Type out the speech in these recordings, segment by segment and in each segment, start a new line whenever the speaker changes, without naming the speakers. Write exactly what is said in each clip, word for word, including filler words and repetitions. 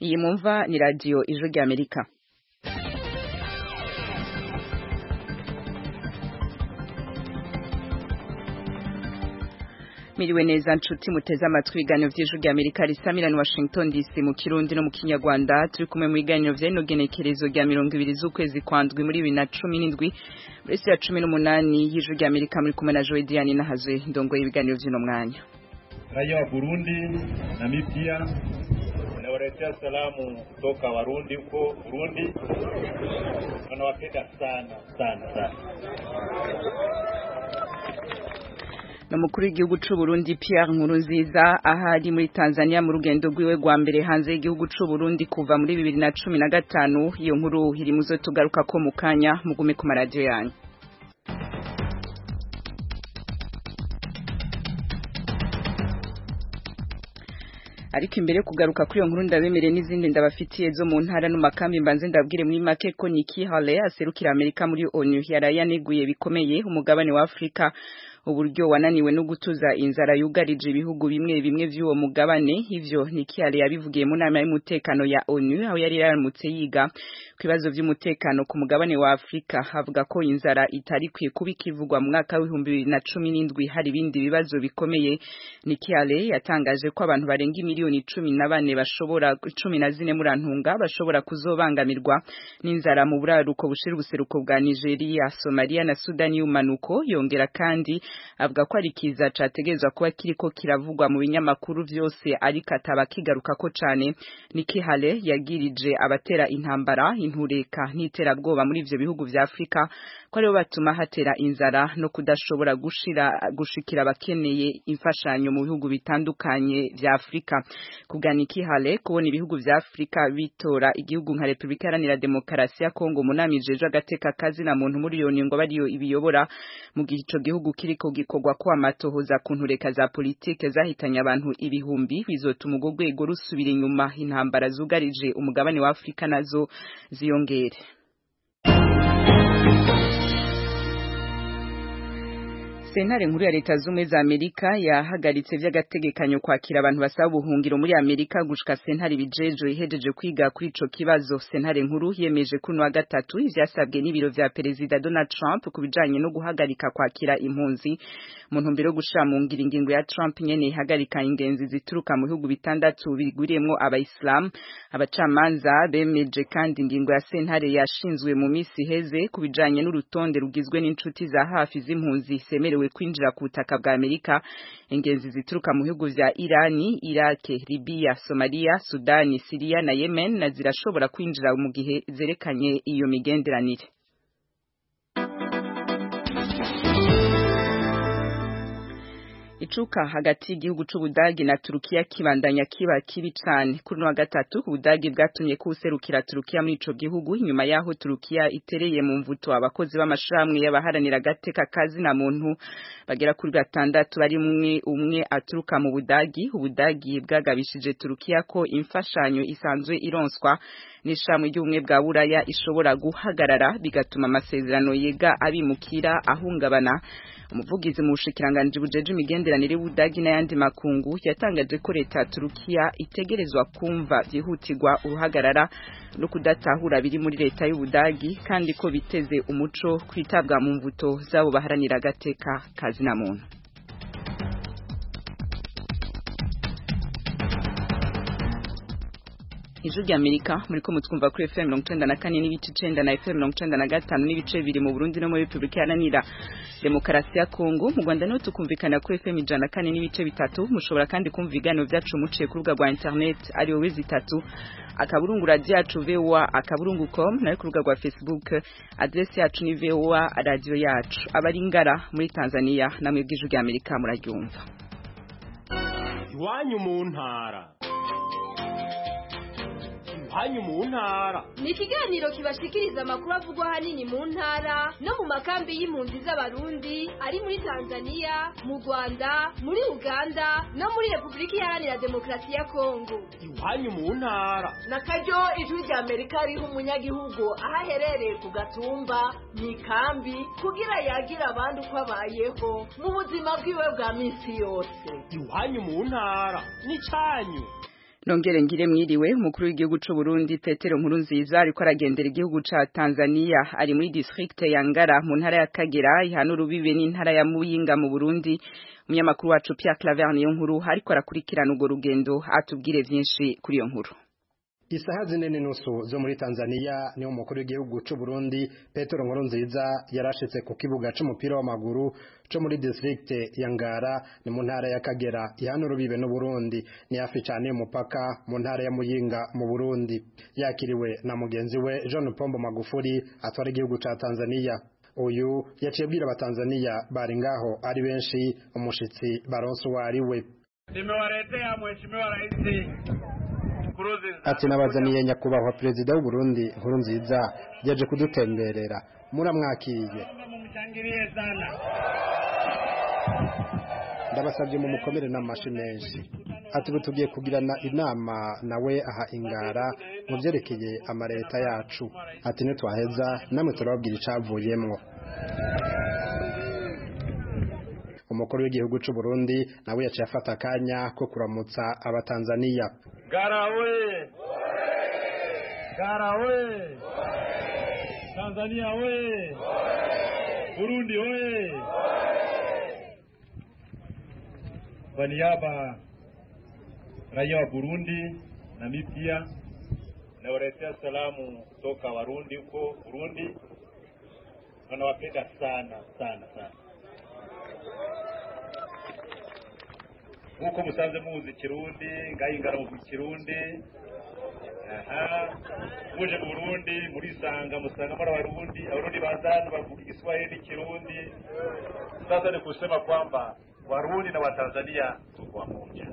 iyi mumva ni radio Ijwi ry'Amerika. Miriwe neza nshuti muteze amatwi ibiganiro vy'Ijwi ry'Amerika risamira ni Washington D C mu Kirundi no mu Kinyarwanda. Turi kumwe mu biganiro vya ino genekerezo rya mirongo ibiri z'ukwezi kwandwi muri bibiri na cumi n'indwi muri ya cumi n'umunani y'Ijwi ry'Amerika muri kumwe na Joy Diane Nahazwe ndongoye ibiganiro vy'ino mwanya.
Raia wa Burundi na mimi pia nawaletea salamu kutoka Warundi huko Burundi. Tunawapenda sana sana sana.
Numukuru w'igihugu c'u Burundi Pierre Nkurunziza ahari muri Tanzania mu rugendo rwiwe rwa mbere hanze y'igihugu c'u Burundi kuva muri bibiri na cumi na gatanu. Iyo nkuru iri muzo tugaruka ko mukanya mugume ku maradio yanyu. Ariko imbere kugaruka kuri iyo nkuru ndabemere n'izindi ndabafitiye zo mu ntara no makambi mbanze ndabwire muri make ko Nikki Haley aserukira Amerika muri ONU yarayaneguye bikomeye umugabane wa Afrika uburyo wananiwe no gutuza inzara yugarije ibihugu bimwe bimwe vy'uwo mugabane. Ivyo Nikki Haley yabivugiye mu nama y'umutekano ya ONU aho yari yaramutse yiga kwibazo vy'umutekano ku mugabane wa Afrika. Havuga ko inzara itari kwiye kubikivugwa mu mwaka w'ibihumbi bibiri na cumi n'indwi hari ibindi bibazo bikomeye. Nikki Haley yatangaje ko abantu barenga miliyoni cumi na bane bashobora cumi na zine murantunga bashobora kuzobangamirwa n'inzara mu buraruko bushira ubuseruko bwa Nigeria, Somalia na Sudani y'umanuko. Yongera kandi avuga ko ari kiza categezwa kuba kiriko kiravugwa mu binyamakuru vyose ariko ataba kigaruka ko cane. Nikki Haley yagirije abatera intambara intureka n'iterabwoba muri ivyo bihugu vya Afrika ko aribo batuma hatera inzara no kudashobora gushira gushikira abakeneye imfashanyo mu bihugu bitandukanye vya Afrika. Kubwa Nikki Haley kubona ibihugu vya Afrika bitora igihugu nka Republika Iharanira Demokarasi ya Kongo munami jeje agateka kazi na muntu muri yo ngo bariyo ibiyobora mu gihe ico gihugu kiriko gikorwa ko amatohoza ku ntureka za politike zahitanye abantu ibihumbi bizotuma ubwo rwego rusubira inyuma intambara zugarije umugabane wa Afrika nazo ziyongere. Sentare nkuru ya leta zumwe za Amerika yahagaritse vy'agategekanyo kwakira abantu basaba ubuhungiro muri Amerika gushika sentare bijeje ihejeje kwiga kuri ico kibazo. Sentare nkuru yemeje kuno wa gatatu ivyasabwe n'ibiro vya Perezida Donald Trump kubijanye no guhagarika kwakira impunzi mu ntumbero yo gushira mu ngiro ingingo ya Trump nyene ihagarika ingenzi zituruka mu bihugu bitandatu bigwiriyemwo abayisilamu. Abacamanza bemeje kandi ingingo ya sentare yashinzwe mu misi heze kubijanye n'urutonde rugizwe n'inshuti za hafi z'impunzi semerewe kwinjira ku butaka bwa Amerika. Ingenzi zituruka mu bihugu vya Irani, Iraq, Libya, Somalia, Sudani, Syria na Yemen na zirashobora kwinjira mu gihe zerekanye iyo migenderanire. Icuka hagati y'igihugu c'Ubudagi na Turukiya kibandanya kiba kibi cane. Kuri wa gatatu Ubudagi bwatumye kuserukira Turukiya muri ico gihugu inyuma yaho Turukiya itereye mu mvuto abakozi b'amashiramwe y'abaharanira gateka kazi na muntu bagera kuri gatandatu bari umwe umwe aturuka mu Budagi. Ubudagi bwagabishije Turukiya ko imfashanyo isanzwe ironswa n'ishamwe ry'ubumwe bwa Buraya ishobora guhagarara bigatuma amasezerano yega abimukira ahungabana. Umuvugizi mu bushikiranganje bujeje imigenderanire y'Ubudagi n'ayandi makungu yatangaje ko leta ya Turukiya itegerezwa kumva vyihutirwa uruhagarara no kudatahura biri muri leta y'Ubudagi kandi ko biteze umuco kwitabwa mu mvuto zabo baharanira gateka kazi na muntu. Ijwi ry'Amerika muriko mutwumva kuri F M mirongo icenda na kane n'ibice icenda na F M mirongo icenda na gatanu n'ibice biri mu Burundi no muri Republika Iharanira Demokarasi ya Kongo. Mu Rwanda no tukumvikana kuri F M ijana na kane n'ibice bitatu. Mushobora kandi kumva ibiganiro vyacu muciye ku rubuga rwa internet ari wowe zitatu akaburungu radio yacu V O A akaburungu com na ku rubuga rwa Facebook address yacu ni V O A radio yacu. Abari Ngara muri Tanzania namwe bw'Ijwi ry'Amerika muraryumva.
Iwanyu mu ntara hanyu mu ntara
ni ikiganiro kibashikiriza amakuru avugwa hanini mu ntara no mu makambi y'impunzi z'abarundi ari muri Tanzania, mu Rwanda, muri Uganda no muri Republika Iharanira Demokarasi ya Kongo.
Iwanyu mu ntara
na karyo Ijwi ry'Amerika riha umunyagihugu aho aherereye ku gatumba mu ikambi kugira yagira abandi uko abayeho mu buzima bwiwe bwa misi yose.
Iwanyu mu ntara ni canyu.
Nongere ngire mwiriwe umukuru w'igihugu c'u Burundi Petero Nkurunziza ariko aragendera igihugu ca Tanzania ari muri district ya Ngara mu ntara ya Kagera ihana urubibe n'intara ya Muyinga mu Burundi. Umunyamakuru wacu Pierre Claver niyo nkuru ariko arakurikirana urwo rugendo atubwire vyinshi kuri iyo nkuru.
Isaha zine n'inusu zo muri Tanzania ni umukuru w'igihugu c'u Burundi Petero Nkurunziza yarashitse ku kibuga c'umupira w'amaguru co muri district ya Ngara ni mu ntara ya Kagera ihana urubibe n'u Burundi ni hafi cyane umupaka mu ntara ya Muyinga mu Burundi. Yakiriwe na mugenzi we John Pombo Magufuli atwara igihugu ca Tanzania. Uyu yaciye bwira abatanzania bari ngaho ari benshi umushitsi baronse wariwe.
Nimewaletea mheshimiwa rais
Ati nabazaniye nyakubahwa perezida w'u Burundi Nkurunziza yaje kudutemberera muramwakiriye. Ndabasabye mu mukomere n'amashi menshi. Ati butugiye kugirana inama nawe aha Ingara mu byerekeye amareta yacu. Ati nitwaheza namwe turababwira icavuyemwo. Umukuru w'igihugu c'u Burundi nawe yaciye afata akanya ko kuramutsa abatanzania.
Garawe Garawe Tanzania we Burundi we. Kwa niaba raia wa Burundi na mimi pia nawaletea salamu kutoka Warundi huko Burundi. Wanawapenda sana sana sana. Huko musanze muzi Kirundi, ngayingara mu Kirundi. Aha. Muje mu Burundi, muri sanga musanga mara Warundi, Abarundi bazana bavuga Kiswahili Kirundi. Sasa ni kusema kwamba Warundi na Watanzania tuko pamoja.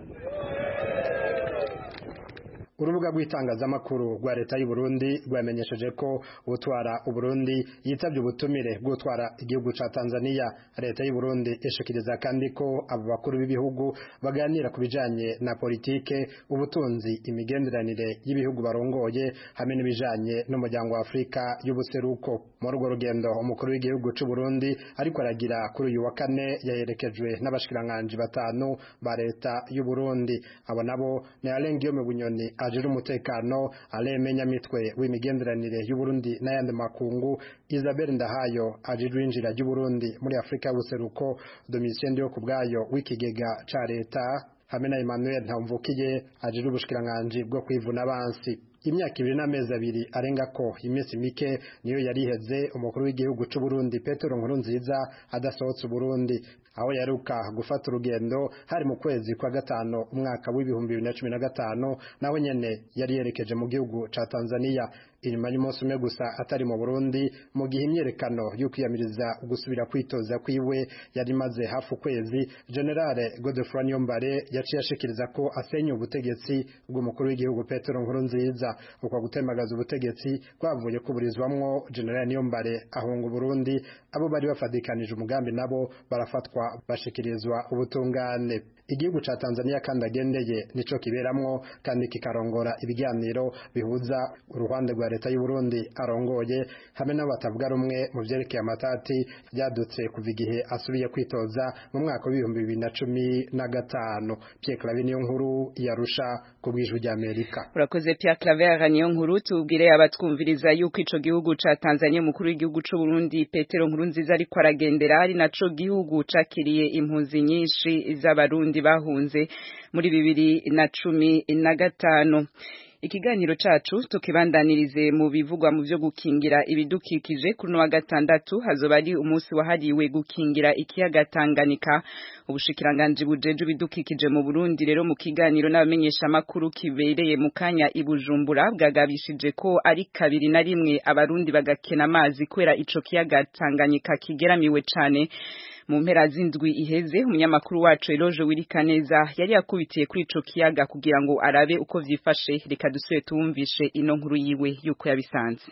Urubuga rw'itangazamakuru rwa leta y'u Burundi rwamenyesheje ko utwara u Burundi yitavye ubutumire bw'utwara igihugu ca Tanzania. Leta y'u Burundi ishikiriza kandi ko abo bakuru b'ibihugu baganira ku bijanye na politike, ubutunzi, imigenderanire y'ibihugu barongoye hamwe n'ibijanye n'umuryango wa Afrika y'ubuseruko. Muri urwo rugendo umukuru w'igihugu c'u Burundi ariko aragira kuri uyu wa kane yaherekejwe n'abashikiranganje batanu ba leta y'u Burundi. Abo nabo ni Alain Guillaume Bunyoni ajira umutekano, Alemenya mitwe w'imigenderanire y'u Burundi n'ayandi makungu, Isabelle Ndahayo ajira injira y'u Burundi muri Afrika y'ubuseruko, Domitien Dio kubwayo w'ikigega ca leta, hamwe na Emmanuel Ntamvukiye ajira ubushikiranganje bwo kwivuna abansi. Imyaka ibiri n'amezi abiri arenga ko iminsi mike niyo yariheze umukuru w'igihugu c'u Burundi Petero Nkurunziza adasohotse Burundi, aho yaruka gufata urugendo hari mu kwezi kwa gatano umwaka w'ibihumbi bibiri na cumi na gatanu, naho nyene yari yerekeje mu gihugu ca Tanzania. Inyuma y'umunsi umwe gusa atari mu Burundi, mu gihe imyerekano yo kwiyamiriza gusubira kwitoza kwiwe yari maze hafu kwezi, Generale Godefroid Niyombare yaciye ashikiriza ko asenya ubutegetsi bw'umukuru w'igihugu Petero Nkurunziza. Uko gutemagaza ubutegetsi kwavuye kuburizwamwo Generale Niyombare ahunga Burundi, abo bari bafadikanije umugambi nabo barafatwa bashikirizwa ubutungane. Igihugu ca Tanzania kandi agendeye nico kiberamwo kandi kikarongora ibiganiro bihuza uruhande rwa leta y'u Burundi arongoye hamwe n'abatavuga rumwe mu vyerekeye amatati byadutse kuva igihe asubiye kwitoza mu mwaka w'ibihumbi bibiri na cumi na gatanu. Pierre Claver niyo nkuru yarusha ku bw'ijwi ry'Amerika.
Urakoze Pierre Claver niyo nkuru. Tubwire abatwumviriza yuko ico gihugu ca Tanzania umukuru w'igihugu c'u Burundi Petero Nkurunziza ariko aragendera ari naco gihugu cakiriye impunzi nyinshi z'abarundi bahunze muri bibiri na cumi na gatanu. Ikiganiro cacu tukibandanirize mu bivugwa mu byo gukingira ibidukikije kuri wa gatandatu hazoba ari umunsi wahariwe gukingira ikiyaga Tanganyika. Ubushikiranganje bujeje ibidukikije mu Burundi rero mu kiganiro n'abamenyesha makuru kibereye mu kanya i Bujumbura bwagabishije ko ari kabiri na rimwe abarundi bagakena amazi kwera ico kiyaga Tanganyika kigeramiwe cane. Mu mpera z'indwi iheze umunyamakuru wacu Eloge Wirikaneza yari yakubitiye kuri ico kiyaga kugira ngo arabe uko vyifashe. Reka dusubire tuwumvishe ino nkuru yiwe yuko yabisanze.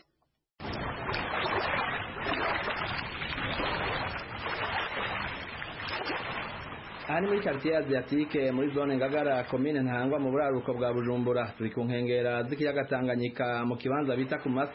Ani muri quartier Asiatique muri zone Ngagara commune Ntangwa mu buraruko bwa Bujumbura turi ku nkengera z'ikiyaga Tanganyika mu kibanza bita ku Mase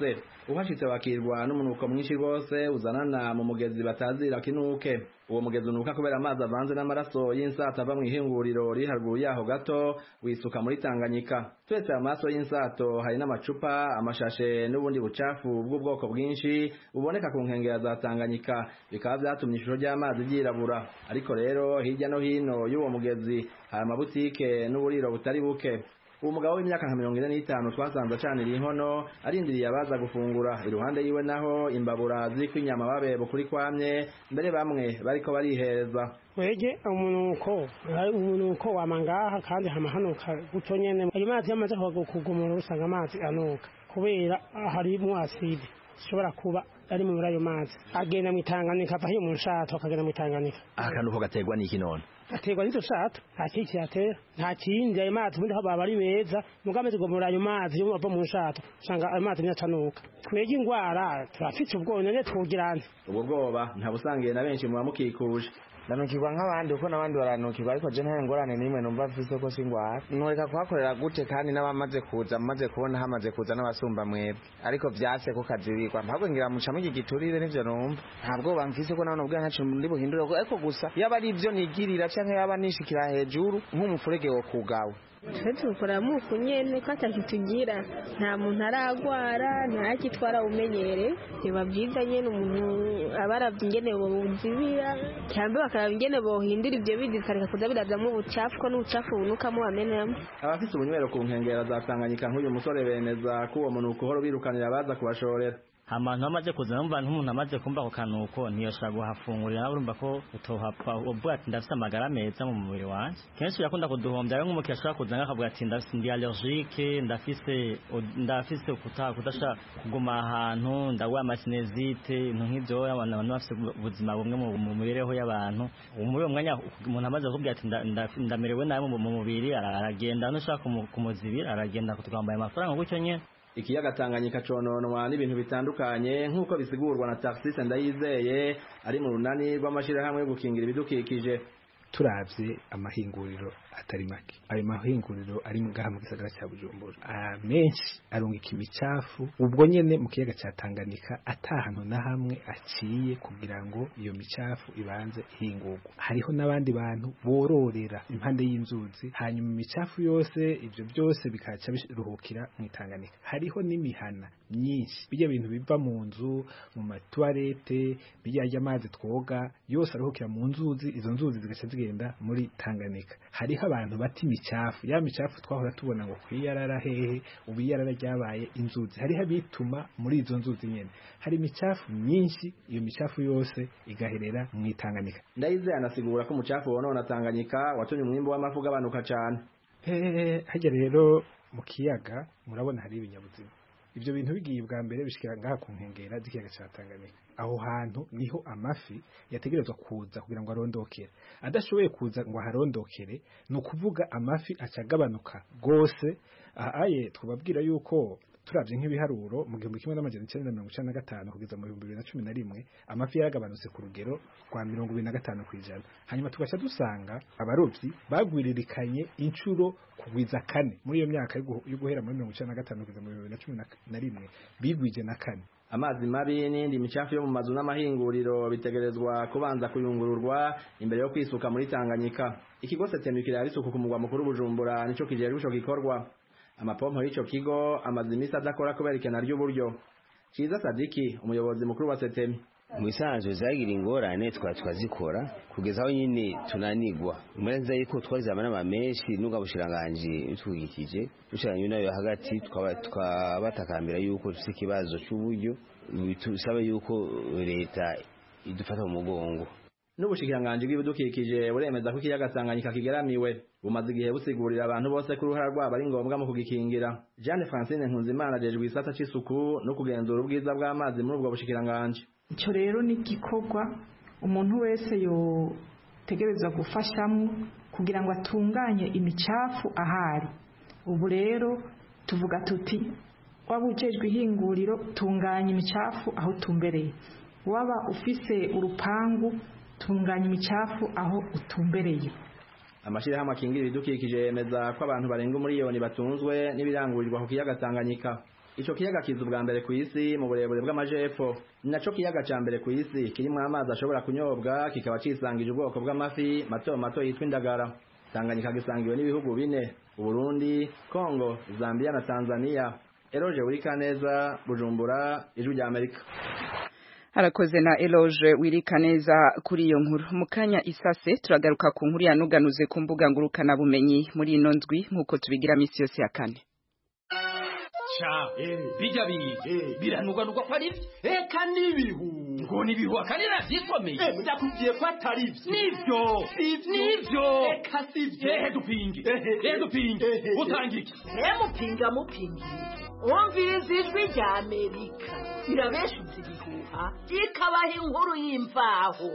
uhashitse wakirwa n'umunuko mwinshi rwose uzanana mu mugezi batazira kinuke. Uwo mugezi unuka kubera amazi avanze n'amaraso y'insata ava mu ihinguriro riri haruguru yaho gato wisuka muri Tanganyika. Twese amaso y'insato hari n'amacupa, amashashe n'ubundi bucafu bw'ubwoko bwinshi buboneka ku nkengera za Tanganyika, bikaba vyatumye ishusho ry'amazi ryirabura. Ariko rero hirya no hino y'uwo mugezi hari amabutike n'uburiro butari buke. Uwo mugabo w'imyaka nka mirongo ine n'itanu twasanze acanira inkono arindiriye abaza gufungura. Iruhande yiwe naho imbabura ziriko inyama babebo kuri kwamye, mbere bamwe bariko barihereza.
Wege umunuko umunuko wamangaha kandi hamahanuka guco nyene ayo mazi yamaze kugumura usanga amazi anuka kubera harimo aside shobora kuba ari mu ayo mazi agenda mu Tanganyika apahiye mu nshato akagenda mu Tanganyika.
Akanuko gategwa n'iki none?
Ategwa n'izo shato akiki atera nta kindi ayo mazi muri haba bari beza mugameze gumura ayo mazi yo bava mu nshato usanga ayo mazi nyacanuka. Twege ingwara turafite ubwone ne twugirane.
Ubwo bwoba nta busangiye na benshi mu bamukikuje.
Nanukirwa nk'abandi uko nabandi baranukirwa ariko je nta ngorane nimwe numva mfise ko singwara. Ntoreka kuhakorera gute kandi n'abamaze kuza maze kubona hamaze kuza n'abasumba mwebwe ariko vyase ko kazibirwa mpabwe ngira mucamo iki giturire n'ivyo numva ntabwo bamfise ko nabone ubwa ntacu ndi buhindura ariko gusa yaba ari ivyo nigirira canke yaba nishikira hejuru nk'umufurege wo kugawe.
Twese ukora mu kunyene ko atakitugira nta muntu aragwara nta kitwara umenyere biba byiza nyene umuntu abaravye ingene bo buzibira cyambe bakaraba ingene bo hindira ivyo bidi kareka kuza birazamo ubucafu ko n'ubucafu bunukamo bamenamo.
Abafise ubunywero ku nkengera za Tanganyika nk'uyu musore bemeza ko uwo munuko uhora birukanira abaza kubashorera.
Amantu amaze kuza numva n'umuntu amaze kumva ko kanuko niyo shaka guhafungurira urumva ko utohapfa ubwo ati ndafite amagara meza mu mubiri wanje. Kenshi yakunda kuduhombya rero nk'umukira ashaka kuza ngakavuga ati ndafite ndi allergique ndafise ndafise kuta kudasha kuguma ahantu ndagwa amasinezite nk'ivyo abantu bafite ubuzima bumwe mu mibereho y'abantu. Muri uwo mwanya umuntu amaze kubwira ati ndamerewe nabi mu mubiri aragenda nushaka kumuzibira aragenda kutwambaye amafaranga gutyo nyene.
Ikiyaga Tanganyika cononwa n'ibintu bitandukanye nk'uko bisigurwa na Taxis Ndayizeye ari mu runani rw'amashirahamwe yo gukingira ibidukikije.
Turavye amahinguriro atari make ayo mahinguriro ari mu gaha mu gisagara cya Bujumbura amenshi arungika imicafu ubwo nyene mu kiyaga cya Tanganyika atahantu na hamwe aciye kugira ngo iyo micafu ibanze ihingurwa. Hariho n'abandi bantu bororera impande y'inzuzi hanyuma imicafu yose ivyo byose bikaca biruhukira mu Tanganyika. Hariho n'imihana myinshi bijya bintu biva mu nzu mu matoilette bijya y'amazi twoga yose aruhukira mu nzuzi, izo nzuzi zigaca zigenda muri Tanganyika. Hariho abantu bati imicafu ya micafu twahora tubona ngo kwiyarara hehe ubu iyarara ryabaye inzuzi. Hariho abituma muri izo nzuzi nyene hari imicafu myinshi, iyo micafu yose igaherera mu Tanganyika.
Ndayizeye anasigura ko umucafu wonona Tanganyika watumye umwimbo w'amafu gabanuka cyane.
Eh hajya rero mu kiyaga murabona hari ibinyabuzima ivyo bintu bigiye bwa mbere bishikira ngaha ku nkengera z'ikiyaga cya Tanganyika. Aho hantu niho amafi yategerezwa kuza kugira ngo arondokere. Adashoboye kuza ngo harondokere no kuvuga amafi acagabanuka gose. Ahaye twababwira yuko turavye nk'ibiharuro mu gihumbi kimwe n'amajana icenda na mirongo icenda na gatanu kugeza mu bihumbi bibiri na cumi na rimwe amafi yaragabanutse ku rugero rwa mirongo ibiri na gatanu kw'ijana. Hanyuma tugaca dusanga abarovyi bagwiririkanye incuro kugwiza kane muri iyo myaka yo guhera muri mirongo icenda na gatanu kugeza mu bihumbi bibiri na cumi na rimwe bigwije na kane.
Amazi mabi n'indi micafu yo mu mazu n'amahinguriro bitegerezwa kubanza kuyungururwa imbere yo kwisuka muri Tanganyika. Ikigo setemikira bisuku ku mugwa mukuru Bujumbura nico kijejwe ico gikorwa. Amapompo y'ico kigo amazi imisi adakora kubera ikena ry'uburyo. Ciza Sadiki umuyobozi mukuru wa Setemi.
Musanzwe zagira ingorane twazikora kugeza aho nyine tunanigwa. Mwenza yuko twazama n'amamenshi nuga bushiranganje bitugikije dushiranye nayo hagati twabatakambira yuko dufite ikibazo cy'uburyo bitusaba yuko leta idufata mu mugongo.
N'ubushikiranganje bw'ibidukikije buremeza ko ikiyaga Tanganyika kigeramiwe bumaze igihe busigurira abantu bose ko uruhara rwabo ari ngombwa mu kugikingira. Jeanne Francine Nkunzimana ajejwe isata c'isuku no kugenzura ubwiza bw'amazi muri ubwo bushikiranganje.
Ico rero ni gikorwa umuntu wese yotegerezwa gufashamo kugira ngo atunganye imicafu ahari. Ubu rero tuvuga tuti wabujejwe ihinguriro tunganya imicafu aho tumbereye. Waba ufise urupangu tunganya imicafu aho utumbereye.
Amashirahamwe akingira ibidukikije yemeza ko abantu barenga miliyoni batunzwe n'ibirangurirwa ku kiyaga Tanganyika. ico kiyaga kiza ubwa mbere ku isi mu burebure bw'amajepfo naco kiyaga ca mbere ku isi kirimo amazi ashobora kunyobwa kikaba cisangije ubwoko bw'amafi mato mato yitwa indagara. Tanganyika gisangiwe n'ibihugu bine: Burundi, Kongo, Zambia na Tanzania. Eloge Wirikaneza, Bujumbura, Ijwi rya Amerika.
Harakoze na Eloge Wirikaneza kuri iyo nkuru. Mukanya isase turagaruka ku nkuru yanuganuze ku mbuga ngurukana bumenyi muri ino ndwi nkuko tubigira misi yose ya kane.
Cha, bijya biye, biranugwanugwa kwa ari eka nibihu. Ngo nibihu akanira vyisomeye. Eh, ndakubwiye ko atari vyo. Nivyo, nivyo. Eka sivyo. Eh, dupinge. Eh, dupinge. Utangike.
Eh, mupinga mupingi. Umviriza ijwi rya Amerika. Irabeshuza ibihuha, ikabaha inkuru y'imvaho.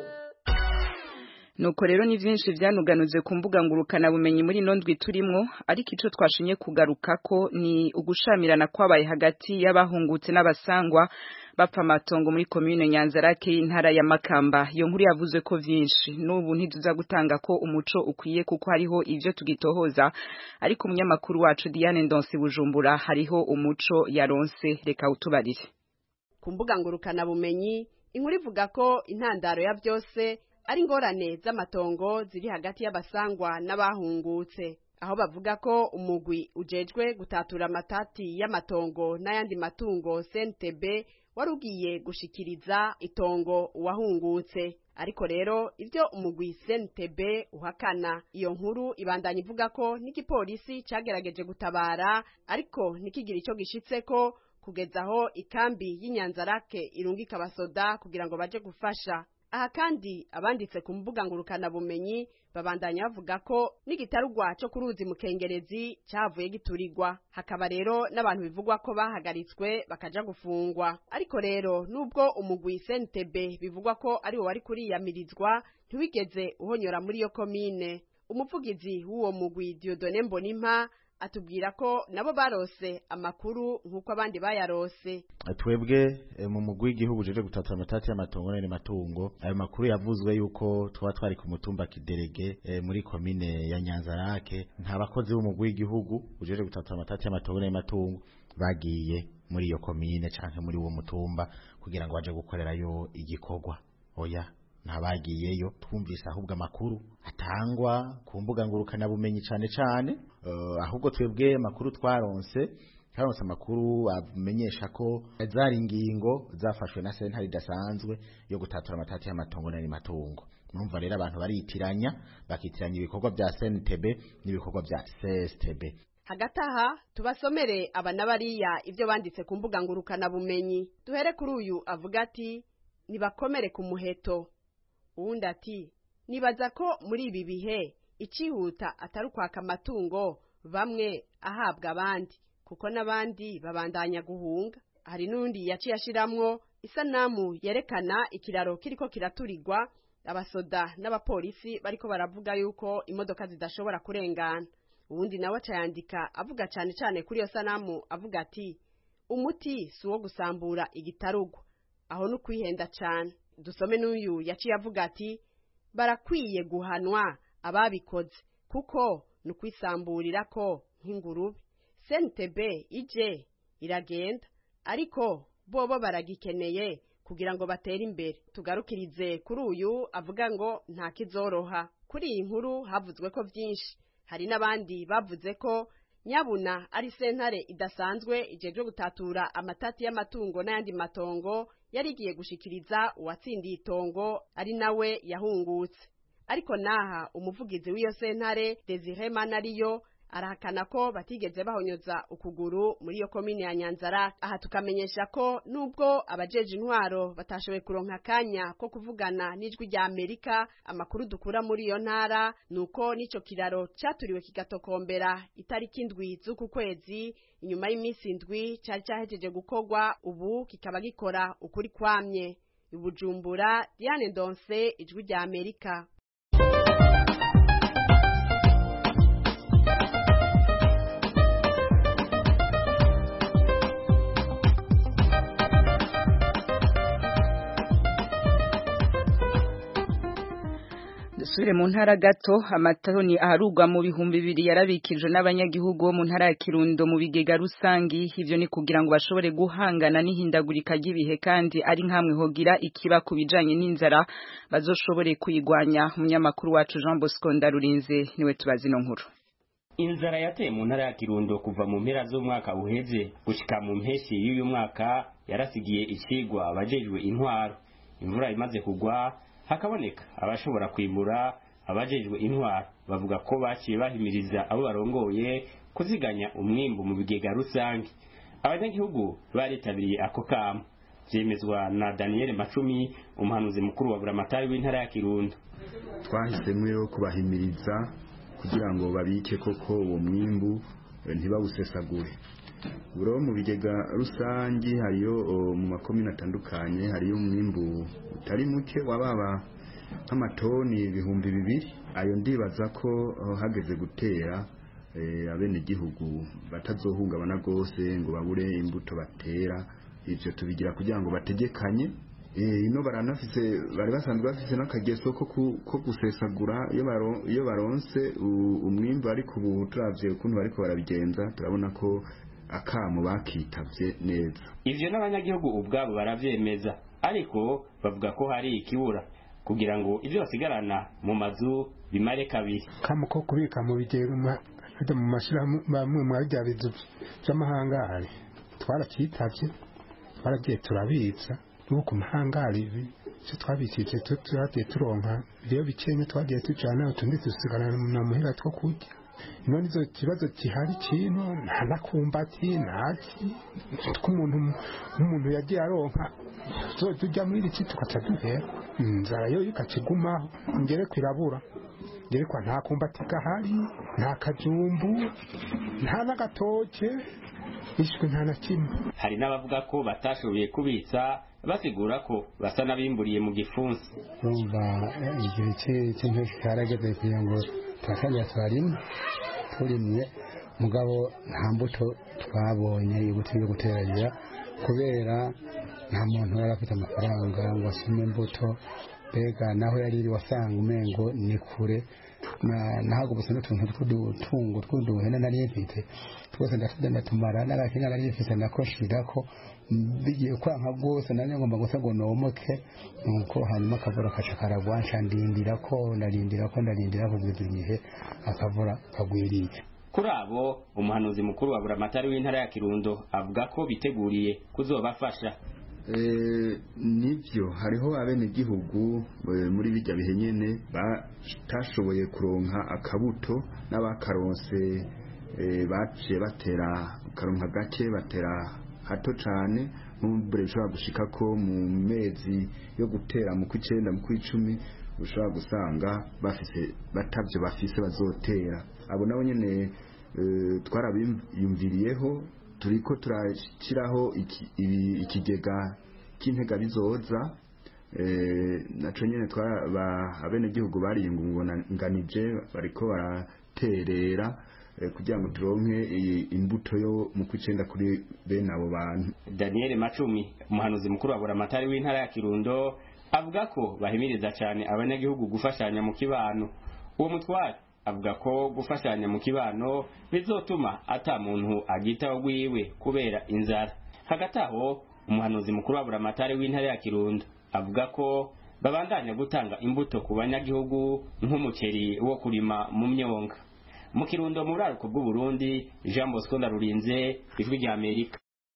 Nuko rero ni vyinshi vyanuganuze ku mbuga ngurukana bumenyi muri nondwi turimwo, ariko ico twashinye kugaruka ko ni ugushamirana kwabaye hagati y'abahungutse n'abasangwa bapfa matongo muri commune Nyanzarake y'intara ya Makamba. Iyo nkuru yavuze ko vyinshi n'ubu ntiduza gutanga ko umuco ukwiye kuko hariho ivyo tugitohoza, ariko umunyamakuru wacu Diane Ndonsi Bujumbura hariho umuco yaronse. Reka utubarire.
Ku mbuga ngurukana bumenyi inkuru ivuga ko intandaro ya byose ari ingorane z'amatongo ziri hagati y'abasangwa n'abahungutse, aho bavuga ko umugwi ujejwe gutatura amatati y'amatongo n'ayandi matungo C N T B warugiye gushikiriza itongo uwahungutse. Ariko rero ivyo umugwi C N T B uhakana. Iyo nkuru ibandanya ivuga ko n'igipolisi cagerageje gutabara ariko nikigira ico gishitseko kugezaho ikambi y'Inyanzarake irungika abasoda kugira ngo baje gufasha. Aha kandi abanditse ku mbuga ngurukana bumenyi babandanya bavuga ko n'igitarugwa cyo kuruzi mu Kengerezi cyavuye giturirwa. Hakaba rero n'abantu bivugwa ko bahagaritswe bakaja gufungwa. Ariko rero nubwo umugwi C N T B bivugwa ko ari wo wari kuriyamirizwa, ntiwigeze uhonyora muri yo komine. Umuvugizi w'uwo mugwi Dieudonné Mbonimpa atubwira ko nabo barose amakuru nkuko abandi bayarose.
Twebwe mu mugwi w'igihugu jeje gutatura amatati y'amatongo n'ene matungo, ayo makuru yavuzwe yuko twa twari ku mutumba Kiderege e, muri komine ya Nyanzarake, nta bakozi b'umugwi w'igihugu ujeje gutatura amatati y'amatongo n'ene matungo bagiye muri iyo komine canke muri uwo mutumba kugira ngo baje gukorerayo igikorwa. Oya, ntabagiyeyo. Twumvise ahubwo amakuru atangwa ku mbuga ngurukana bumenyi cane cane, uh, ahubwo twebwe makuru twaronse twaronse amakuru amenyesha ko zari ingingo zafashwe na sentare idasanzwe yo gutatura amatati y'amatongo n'ayandi matungo. Numva rero abantu baritiranya bakitiranya ibikorwa bya C N T B n'ibikorwa bya C S T B.
Hagati aha tubasomere abana bariya ivyo banditse ku mbuga ngurukana bumenyi. Duhere kuri uyu avuga ati nibakomere ku muheto. Uwundi ati nibaza ko muri ibi bihe icihuta atari kwaka amatungo bamwe ahabwa abandi kuko nabandi babandanya guhunga. Hari nundi yaciye ashiramwo isanamu yerekana ikiraro kiriko kiraturirwa, abasoda n'abapolisi bariko baravuga yuko imodoka zidashobora kurengana. Uwundi nawe acayandika avuga cyane cyane kuri iyo sanamu avuga ati umuti si uwo gusambura igitarugo, aho no kwihenda cyane. Dusome n'uyu yaciye avuga ati barakwiye guhanwa ababikoze kuko nukwisamburira ko nk'ingurube. C N T B ije iragenda ariko bobo baragikeneye kugira ngo batere imbere. Tugarukirize kuri uyu avuga ngo nta kizoroha. Kuri iyi nkuru havuzwe ko vyinshi. Hari n'abandi bavuze ko nyabuna ari sentare idasanzwe ijeje gutatura amatati y'amatungo n'ayandi matongo yarigiye gushikiriza uwatsindiye itongo ari nawe yahungutse. Ariko naha umuvugizi w'iyo sentare Desire Manariyo arahakana ko batigeze bahonyoza ukuguru muri iyo komine ya Nyanzarake. Aha tukamenyesha ko nubwo abajeje intwaro batashoboye kuronka kanya ko kuvugana n'ijwi rya Amerika, amakuru dukura muri iyo ntara nuko nico kiraro caturiwe kigatokombera itariki indwi z'uku kwezi, inyuma y'iminsi indwi cari cahejeje gukorwa, ubu kikaba gikora ukuri kwamye. Ibujumbura, Diane Ndonse, ijwi rya Amerika.
dusubire mu ntara gato amatoni aharugwa mu bihumbi bibiri yarabikijwe n'abanyagihugu bo mu ntara ya Kirundo mu bigega rusangi ivyo ni kugira ngo bashobore guhangana n'ihindagurika ry'ibihe kandi ari nkamwe hogira ikiba kubijanye n'inzara bazoshobore kuyigwanya. Umunyamakuru wacu Jean Bosco Ndarurinze niwe tubazi no nkuru.
Inzara yateye mu ntara ya Kirundo kuva mu mpera z'umwaka uheze gushika mu mpeshi y'uyu mwaka yarasigiye ikigwa abajejwe intwaro. Imvura imaze kugwa hakaboneka abashobora kwimura. Abajejwe intwaro bavuga ko baciye bahimiriza abo barongoye kuziganya umwimbu mu bigega rusange. Abanyagihugu baritabiriye ako kamo, vyemezwa na Daniel Macumi, umuhanuzi mukuru wa Buramatari w'intara ya Kirundo.
Twahisemo rero kubahimiriza kugira ngo babike koko uwo mwimbu ntibawusesagure. Buro mu bigega rusangi hariyo mu makomine atandukanye hariyo umwimbu utari muke wababa nk'amatoni ibihumbi bibiri. Ayo ndibaza ko hageze gutera e, abene gihugu batazohungabana gose ngo babure imbuto batera. Ivyo tubigira kugira ngo bategekanye. E, ino baranafise bari basanzwe bafise n'akageso ko ko gusesagura iyo baro iyo baronse umwimbu ari ku buturavye ukuntu bariko barabigenza turabona ko akamo bakitavye neza.
Ivyo n'abanyagihugu ubwabo baravyemeza, ariko bavuga ko hari ikibura kugira ngo ivyo basigarana mu mazu bimare kabiri.
Kamo ko kubika mu bigega hada mu mashira bamwe mu byabizo by'amahangari twarakitavye baragiye turabitsa nuko ku mahangari ibi cyo twabikije tutagiye turonka byo bicenye twagiye tujana utundi dusigarana na muhira two kurya. None izo kibazo kihari kino nanakumbati naki kumuntu umuntu yagiye aronka zo tujya muri iki tukaca duhera inzara yo ikacigumaho ngere kwirabura ngere kwa nta kumbati gahari nta kajumbu nta nagatoke ishwe nta na kimwe.
Hari n'abavuga ko batashoboye kubitsa basigura ko basa nabimburiye mu gifunsi.
Umva igihe cy'impeshi cyarageze kugira ngo twakanya twarimo turimye mugabo nta mbuto twabonye yo guteranya kubera nta muntu yari afite amafaranga ngo asome imbuto bega naho yari wasanga umengo ni kure nahago gusa n'utuntu tw'udutungo tw'uduhene nari mfite twose ndafite tumara n'agakinga nari mfite nakoshira ko bigiye kwanka rwose nanye ngomba gusa ngo nomoke nuko hanyuma akavura kaca karagwa ncandindira ko narindira ko ndarindira ko bidumihe akavura kagwiriye.
Kuri abo umuhanuzi mukuru wa Buramatari w'intara ya Kirundo avuga ko biteguriye kuzobafasha.
Eh nivyo hariho abene gihugu muri bijya bihe nyene batashoboye kuronka akabuto n'abakaronse e, baciye batera karonka gake batera hato cane mumbere ushobora gushika ko mu mezi yo gutera mu kw'icenda mu kw'icumi ushobora gusanga bafise batavyo bafise bazotera. Abo nabo nyene e, twarabiyumviriyeho turiko turashiraho ikigega k'intega bizoza eh naco nyene twaba abene gihugu bariyungunganije bariko baraterera eh, kugira ngo turonke imbuto yo mu kwicenda kuri bene abo bantu.
Daniel Macumi umuhanuzi mukuru wa Buramatari w'intara ya Kirundo avuga ko bahimiriza cyane abanyagihugu gufashanya mu kibano. Uwo mutware avuga ko gufashanya mu kibano bizotuma ata muntu agita wiwe kubera inzara. Hagati aho umuhanuzi mukuru wa Buramatari w'intara ya Kirundo avuga ko babandanya gutanga imbuto ku banyagihugu nk'umuceri wo kurima mu myonga. Mu Kirundo mu buraruko bw'u Burundi, Jean Bosco Ndarurinze, Ijwi rya Amerika.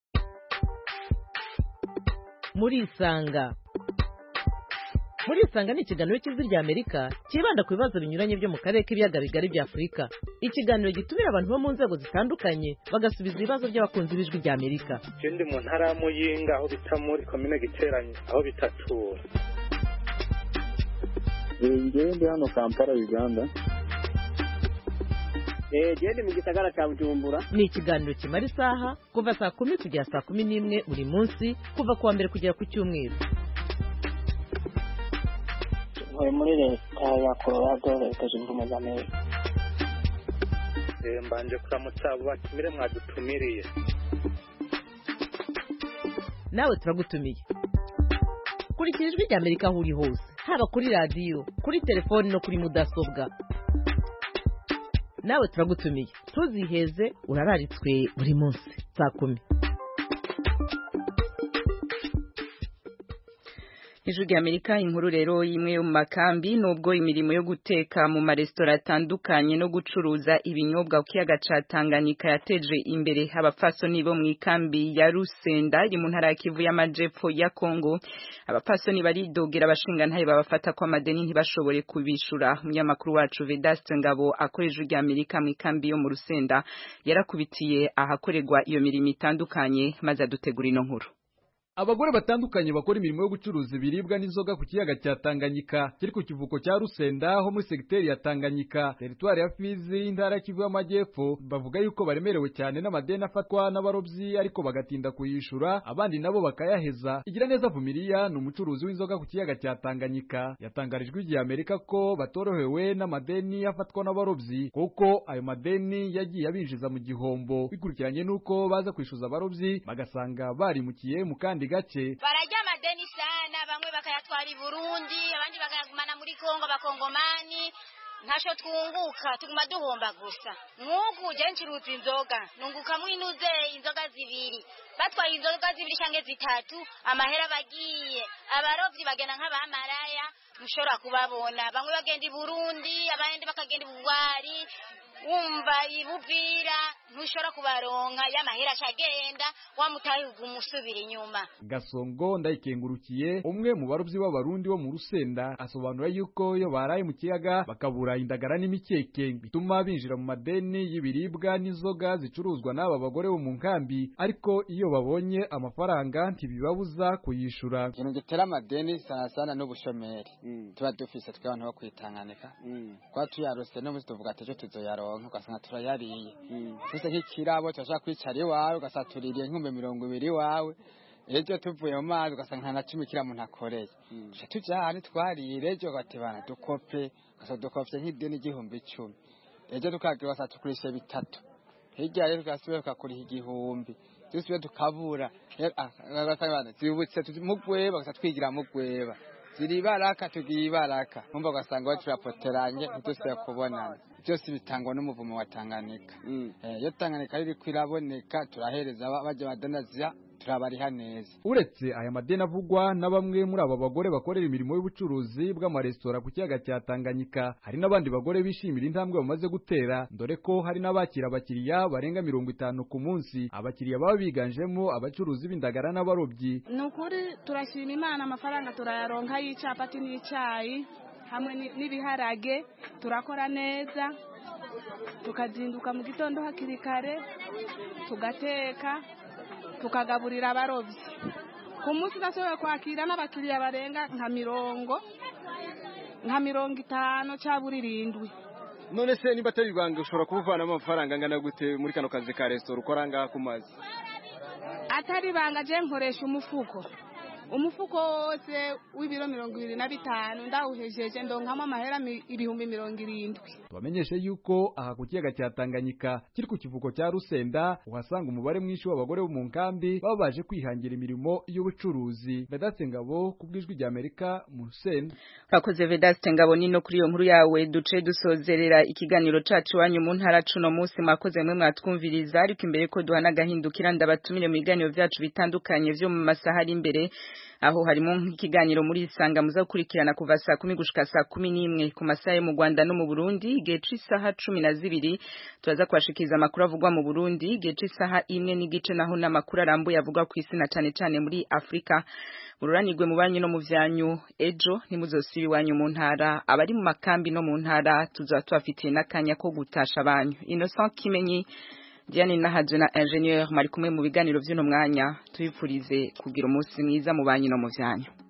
Muri Isanga Muri Isanga ni ikiganiro cy'Ijwi rya Amerika kibanda ku bibazo binyuranye byo mu karere k'ibiyaga bigari bya Afurika. Ikiganiro gitumira abantu bo mu nzego zitandukanye bagasubiza ibibazo by'abakunzi b'Ijwi rya Amerika.
Ndi mu ntara ya Muyinga aho bita muri komine Giteranye aho bitatura.
Ndi hano Kampala Uganda.
Eh ndi mu gisagara cya Bujumbura.
Ni ikiganiro kimara isaha kuva saa kumi kugera saa kumi n'imwe buri munsi kuva kuwa mbere kugera ku cyumweru.
Muri leta ya Colorado leta zunze ubumwe za Amerika.
Mbanje kuramutsa abo batumire mwadutumiriye.
Nawe turagutumiye. Kurikira Ijwi rya Amerika aho uri hose haba kuri radiyo kuri telefoni no kuri mudasobwa nawe turagutumiye ntuziheze urararitswe buri munsi saa kumi.
Ijwi ry'Amerika inkuru rero imwe yo mu makambi nubwo imirimo yo guteka mu maresitora atandukanye no gucuruza ibinyobwa ku kiyaga ca Tanganyika yateje imbere abapfasoni bo mu ikambi ya Rusenda iri mu ntara ya Kivu y'Amajepfo ya Kongo. Abapfasoni baridogera abashinga ntaye babafata kwa madeni ntibashobore kubishura. Umunyamakuru wacu Vedaste Ngabo akorera Ijwi ry'Amerika mu ikambi yo mu Rusenda yarakubitiye ahakorerwa iyo mirimo itandukanye maze adutegura ino nkuru.
Abagore batandukanye bakora imirimo yo gucuruza ibiribwa n'inzoga ku kiyaga cya Tanganyika kiri ku kivuko cya Rusenda ho muri segiteri ya Tanganyika teritwari ya Fizi intara Kivu y'Amajyepfo bavuga yuko baremerewe cyane n'amadeni afatwa n'abarobyi ariko bagatinda kuyishura abandi nabo bakayaheza. Igira neza Vumilia ni umucuruzi w'inzoga ku kiyaga cya Tanganyika yatangarijwe igihe Amerika ko batorohewe n'amadeni afatwa n'abarobyi kuko ayo madeni yagiye abinjiza mu gihombo bikurikiranye nuko baza kwishuza abarobyi bagasanga barimukiye mu kandi gace.
Barajya madeni sana bamwe bakayatwara i Burundi abandi bakayagumana muri Kongo bakongomani ntasho twunguka tuguma duhomba gusa. Nkuko je ncuruza inzoga nunguka mwinuze inzoga zibiri batwaye inzoga zibiri canke zitatu amahera bagiye abarovyi bagenda nk'abamaraya mushobora kubabona bamwe bagenda i Burundi abandi bakagenda i Bugwari umva ibuvira ntushobora kubaronka y'amahera cagenda wamutaye ugumusubira inyuma.
Gasongo ndayikengurukiye umwe mu barobyi b'abarundi bo mu Rusenda asobanura yuko iyo baraye mu kiyaga bakabura indagara n'imikeke bituma binjira mu madeni y'ibiribwa n'inzoga zicuruzwa n'aba bagore bo mu nkambi ariko iyo babonye amafaranga ntibibabuza kuyishura.
Ikintu gitera amadeni sana sana n'ubushomeri mm. tuba dufise tw'abantu bo kwitanganika mm. kwa tuyarose no muzi tuvuga ati cyo tuzoyaronka ugasanga turayariye twese nk'ikirabo turashaka kwicara iwawe ugasanga tuririye nk'umbe mirongo ibiri iwawe ejo tuvuye mu mazi ugasanga nta na kimwe kira muntu akoreye tuca tuja hano twarire ejo gatebana dukope ugasanga dukopye nk'ideni igihumbi icumi ejo tukagira ugasanga tukurishe bitatu hirya rero tugasubira tukakuriha igihumbi dusubire tukabura ugasanga zibutse mugweba ugasanga twigira mugweba ziri baraka tugiye baraka umva ugasanga bari turapoteranye ntidusubire kubonana byose bitangwa n'umuvumo wa Tanganyika. Eh yo Tanganyika riri kwiraboneka turahereza baje badanaza turabariha neza.
Uretse aya madeni avugwa na bamwe muri aba bagore bakorera imirimo y'ubucuruzi bw'amaresitora ku kiyaga cya Tanganyika hari n'abandi bagore bishimira intambwe bamaze gutera dore ko hari n'abakira abakiriya barenga mirongo itanu ku munsi abakiriya baba biganjemo abacuruzi b'indagara n'abarobyi.
Nukuri turashima Imana amafaranga turayaronka y'icapati n'icayi hamwe n'ibiharage turakora neza tukazinduka mu gitondo hakiri kare tugateka tukagaburira abarobyi ku munsi nashoboye kwakira n'abakiriya barenga nka mirongo nka mirongo itanu cyabura irindwi.
None se niba atari ibanga ushobora kubuvana amafaranga angana gute muri kano kazi ka restaurant ukora ngaha ku mazi?
Atari ibanga je nkoresha umufuko umufuko wose w'ibiro mirongo ibiri na bitanu ndawuhejeje ndonkamo amahera ibihumbi mirongo irindwi.
Tubamenyeshe yuko aha ku kiyaga cya Tanganyika kiri ku kivuko cya Rusenda uhasanga umubare mwinshi w'abagore bo mu nkambi baba baje kwihangira imirimo y'ubucuruzi. Vedaste Ngabo kubw'Ijwi ry'Amerika mu Rusenda.
Urakoze Vedaste Ngabo nino kuri iyo nkuru yawe duce dusozerera ikiganiro cacu wanyu mu ntara cuno munsi mwakoze mwe mwatwumviriza ariko imbere ko duhana gahindukira ndabatumire mu biganiro byacu bitandukanye byo mu masaha ari imbere aho harimo nk'ikiganiro muri isanga muza gukurikirana kuva saa kumi gushika saa kumi n'imwe ku masaha yo mu Rwanda no mu Burundi igihe c'isaha cumi na zibiri turaza kwashikiriza amakuru avugwa mu Burundi igihe c'isaha imwe n'igice naho n'amakuru arambuye avugwa ku isi na cane cane muri Afrika. Mururanirwe mu banyu no mu vyanyu ejo nimuzosiri wanyu mu ntara abari mu makambi no mu ntara tuzaba tubafitiye n'akanya ko gutasha abanyu. Innocent Kimenyi Diane Nahadje na Ingenieur mari kumwe mu biganiro vy'ino mwanya tubipfurize kugira umunsi mwiza mu banyu no mu vyanyu.